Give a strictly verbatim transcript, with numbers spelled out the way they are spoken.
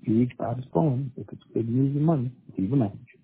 You reach Bob's phone. If it's good news and money, leave a message.